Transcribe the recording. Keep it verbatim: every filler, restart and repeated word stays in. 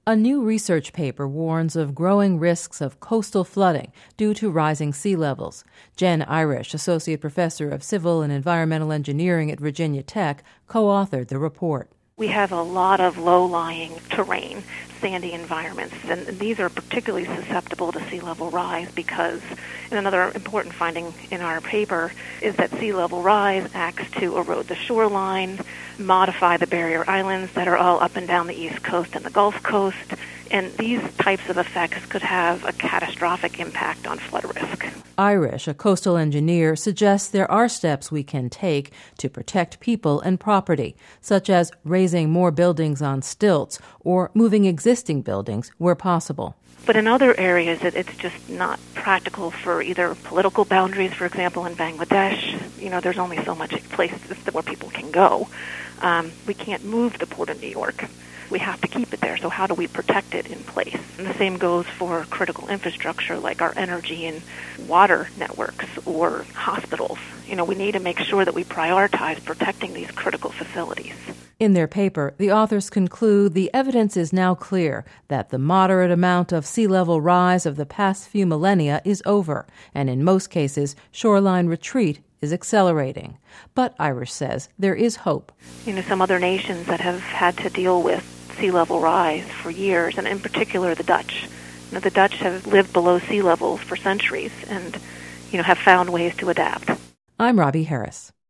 A new research paper warns of growing risks of coastal flooding due to rising sea levels. Jen Irish, Associate Professor of Civil and Environmental Engineering at Virginia Tech, co-authored the report. We have a lot of low-lying terrain, sandy environments, and these are particularly susceptible to sea level rise because, and another important finding in our paper is that sea level rise acts to erode the shoreline, modify the barrier islands that are all up and down the East Coast and the Gulf Coast, and these types of effects could have a catastrophic impact on flood risk. Irish, a coastal engineer, suggests there are steps we can take to protect people and property, such as raising more buildings on stilts or moving existing buildings where possible. But in other areas, it, it's just not practical for either political boundaries. For example, in Bangladesh, you know, there's only so much places where people can go. Um, we can't move the Port of New York. We have to keep it there, so how do we protect it in place? And the same goes for critical infrastructure like our energy and water networks or hospitals. You know, we need to make sure that we prioritize protecting these critical facilities. In their paper, the authors conclude the evidence is now clear that the moderate amount of sea level rise of the past few millennia is over, and in most cases, shoreline retreat is accelerating. But Irish says there is hope. You know, some other nations that have had to deal with sea level rise for years, and in particular the Dutch. You know, the Dutch have lived below sea levels for centuries and, you know, have found ways to adapt. I'm Robbie Harris.